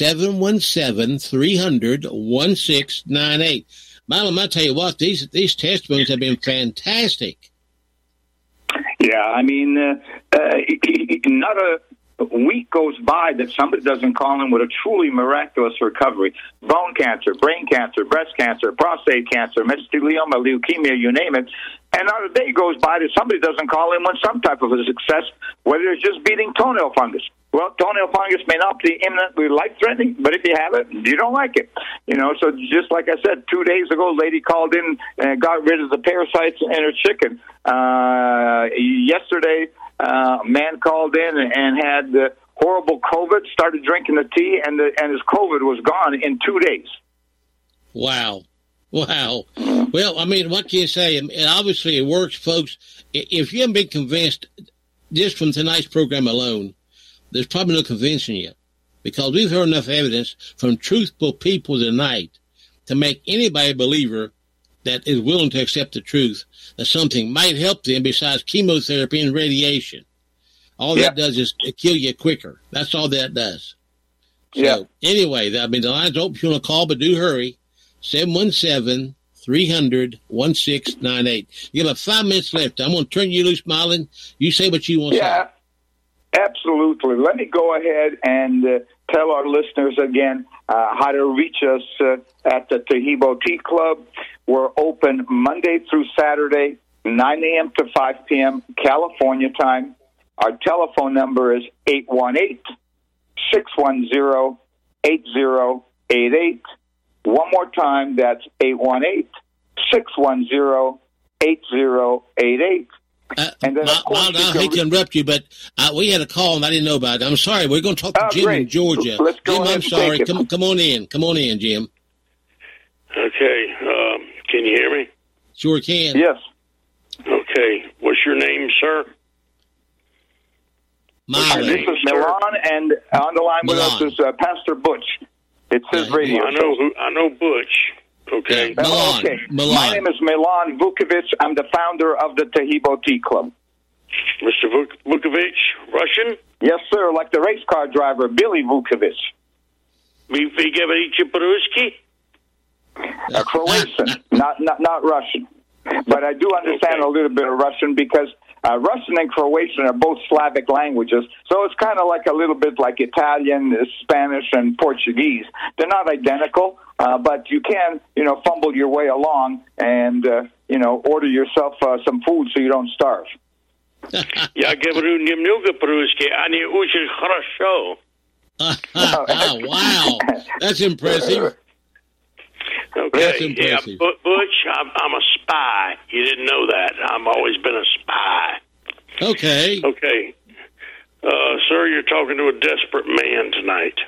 717-300-1698. Mylon, I tell you what, these testimonies have been fantastic. Yeah, I mean, not a week goes by that somebody doesn't call in with a truly miraculous recovery. Bone cancer, brain cancer, breast cancer, prostate cancer, mesothelioma, leukemia, you name it. And not a day goes by that somebody doesn't call in with some type of a success, whether it's just beating toenail fungus. Well, toenail fungus may not be imminently life-threatening, but if you have it, you don't like it. So just like I said, 2 days ago, a lady called in and got rid of the parasites in her chicken. Yesterday, a man called in and had horrible COVID, started drinking the tea, and his COVID was gone in 2 days. Wow. Well, I mean, what can you say? And obviously it works, folks. If you haven't been convinced just from tonight's program alone, there's probably no convincing you, because we've heard enough evidence from truthful people tonight to make anybody a believer that is willing to accept the truth that something might help them besides chemotherapy and radiation. All that does is kill you quicker. That's all that does. So anyway, I mean, the line's open if you want to call, but do hurry. 717-300-1698. You have 5 minutes left. I'm going to turn you loose, Mylon. You say what you want to say. Absolutely. Let me go ahead and tell our listeners again how to reach us at the Taheebo Tea Club. We're open Monday through Saturday, 9 a.m. to 5 p.m. California time. Our telephone number is 818-610-8088. One more time, that's 818-610-8088. And then, I hate to interrupt you, but we had a call and I didn't know about it. I'm sorry. We're going to talk to Jim in Georgia. Let's go Jim, I'm sorry. Come on in. Come on in, Jim. Okay. Can you hear me? Sure can. Yes. Okay. What's your name, sir? Mylon. This is Milan, and on the line with us is Pastor Butch. It's his radio. I know Butch. Okay. Yeah, Milan. Okay. Milan. My name is Milan Vukovic. I'm the founder of the Taheebo Tea Club. Mr. Vukovic, Russian? Yes, sir. Like the race car driver, Billy Vukovic. Вы говорите по-русски? Croatian, not Russian. But I do understand a little bit of Russian because Russian and Croatian are both Slavic languages, so it's kind of like a little bit like Italian, Spanish, and Portuguese. They're not identical, but you can, fumble your way along and, order yourself some food so you don't starve. Я говорю немного по-русски, а не очень хорошо. Wow, that's impressive. Okay, That's impressive. Yeah, Butch, I'm a spy. You didn't know that. I've always been a spy. Okay. Okay. Sir, you're talking to a desperate man tonight.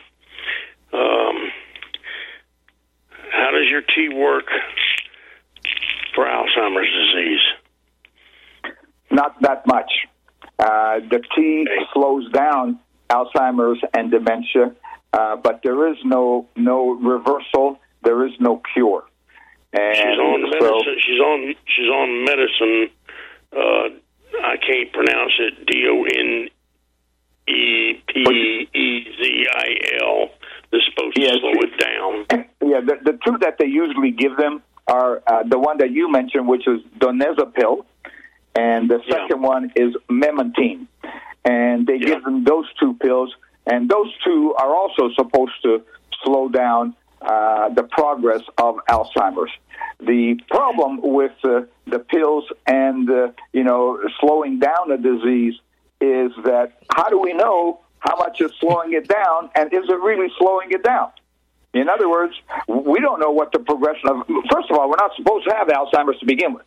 How does your tea work for Alzheimer's disease? Not that much. The tea slows down Alzheimer's and dementia, but there is no reversal. There is no cure. And she's on medicine. She's on medicine. I can't pronounce it. DONEPEZIL. This is supposed to slow it down. Yeah, the two that they usually give them are the one that you mentioned, which is donepezil, and the second one is memantine. And they give them those two pills, and those two are also supposed to slow down the progress of Alzheimer's. The problem with the pills and slowing down the disease is that how do we know how much is slowing it down, and is it really slowing it down? In other words, we don't know what the progression of. First of all, we're not supposed to have Alzheimer's to begin with.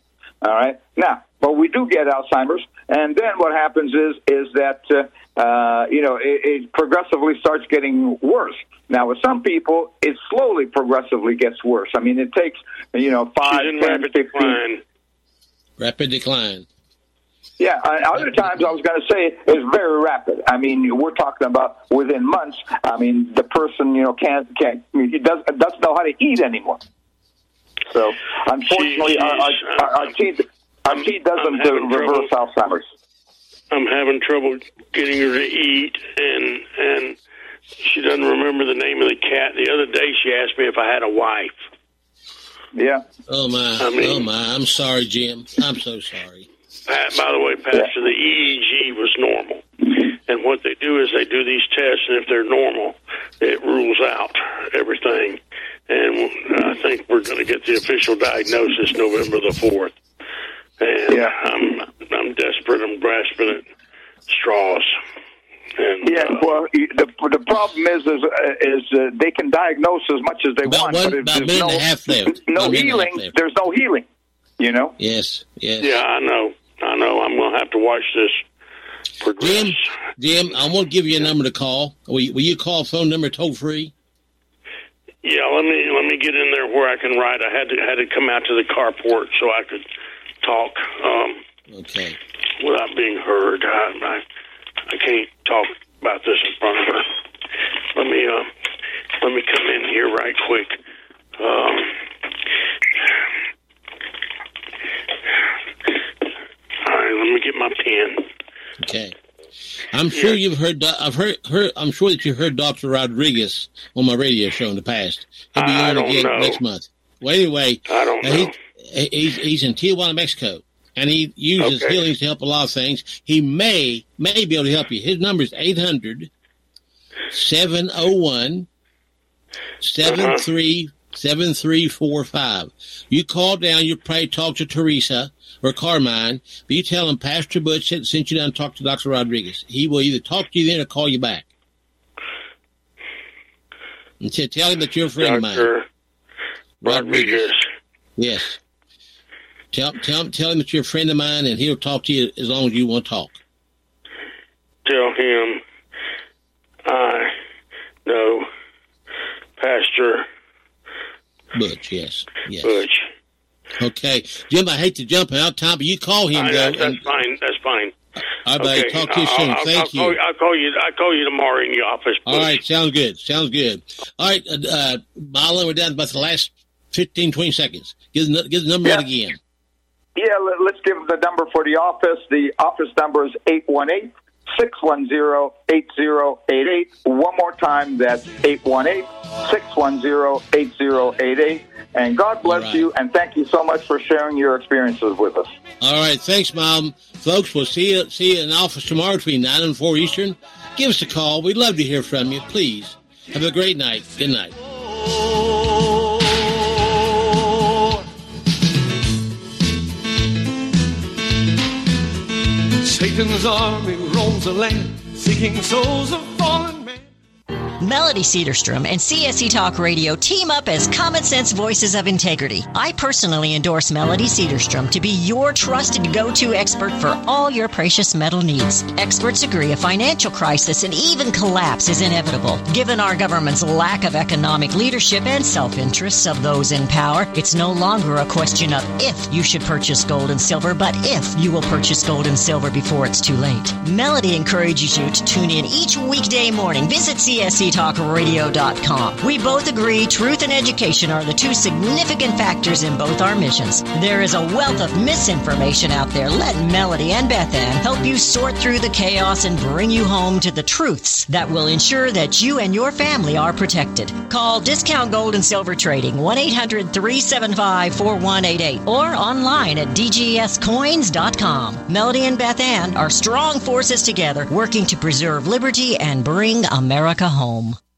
All right. Now, but we do get Alzheimer's, and then what happens is that it progressively starts getting worse. Now, with some people, it slowly, progressively gets worse. I mean, it takes 5, 10, 15. Rapid decline. Yeah, other times I was going to say it's very rapid. I mean, we're talking about within months. I mean, the person he doesn't know how to eat anymore. So unfortunately, our tea doesn't reverse Alzheimer's. I'm having trouble getting her to eat, and she doesn't remember the name of the cat. The other day, she asked me if I had a wife. Yeah. Oh my! I'm sorry, Jim. I'm so sorry. By the way, Pastor, the EEG was normal. And what they do is they do these tests, and if they're normal, it rules out everything. And I think we're going to get the official diagnosis November the 4th. And I'm desperate. I'm grasping at straws. And, well, the problem is they can diagnose as much as they want, but if there's no healing, there's no healing. You know? Yes. Yeah, I know. I'm going to have to watch this progress. Jim, I want to give you a number to call. Will you call phone number toll free? Yeah, let me get in there where I can write. I had to come out to the carport so I could talk. Okay. Without being heard. I can't talk about this in front of her. Let me come in here right quick. All right, let me get my pen. Okay. I'm sure you've heard. I'm sure that you've heard Dr. Rodriguez on my radio show in the past. He'll be on again next month. Well, anyway, I don't know. He's in Tijuana, Mexico, and he uses healings to help a lot of things. He may be able to help you. His number is 800-701-7345. You call down. You probably talk to Teresa or Carmine, but you tell him Pastor Butch sent you down to talk to Dr. Rodriguez. He will either talk to you then or call you back. And tell him that you're a friend of mine. Dr. Rodriguez. Yes. Tell him that you're a friend of mine, and he'll talk to you as long as you want to talk. Tell him I know Pastor Butch, yes. Butch. Okay. Jim, I hate to jump out time, but you call him, though. That's fine. All right, buddy. Talk to you soon. Thank you. I'll call you tomorrow in the office. All right, sounds good. All right, Marlon, we're down to about the last 15, 20 seconds. Give the number out again. Yeah, let's give the number for the office. The office number is 818-610-8088. One more time, that's 818-610-8088. And God bless you, and thank you so much for sharing your experiences with us. All right, thanks, Mom. Folks, we'll see you in the office tomorrow between 9 and 4 Eastern. Give us a call. We'd love to hear from you. Please. Have a great night. Good night. Satan's army roams the land, seeking souls of fallen men. Melody Cedarstrom and CSC Talk Radio team up as common sense voices of integrity. I personally endorse Melody Cedarstrom to be your trusted go-to expert for all your precious metal needs. Experts agree a financial crisis and even collapse is inevitable. Given our government's lack of economic leadership and self-interests of those in power, it's no longer a question of if you should purchase gold and silver, but if you will purchase gold and silver before it's too late. Melody encourages you to tune in each weekday morning. Visit CSCTalkRadio.com. We both agree truth and education are the two significant factors in both our missions. There is a wealth of misinformation out there. Let Melody and Beth Ann help you sort through the chaos and bring you home to the truths that will ensure that you and your family are protected. Call Discount Gold and Silver Trading 1-800-375-4188 or online at dgscoins.com. Melody and Beth Ann are strong forces together working to preserve liberty and bring America home.